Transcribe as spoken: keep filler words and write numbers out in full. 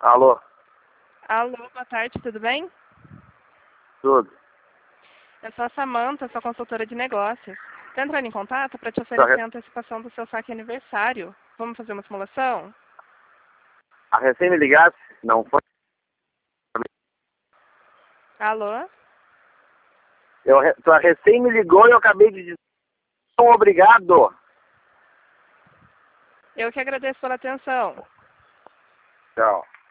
Alô? Alô, boa tarde, tudo bem? Tudo. Eu sou a Samanta, sou consultora de negócios. Estou entrando em contato para te oferecer a antecipação do seu saque aniversário. Vamos fazer uma simulação? A recém me ligasse? Não foi? Alô? Eu, re- tu recém me ligou e eu acabei de dizer. Não, obrigado. Eu que agradeço pela atenção. Tchau.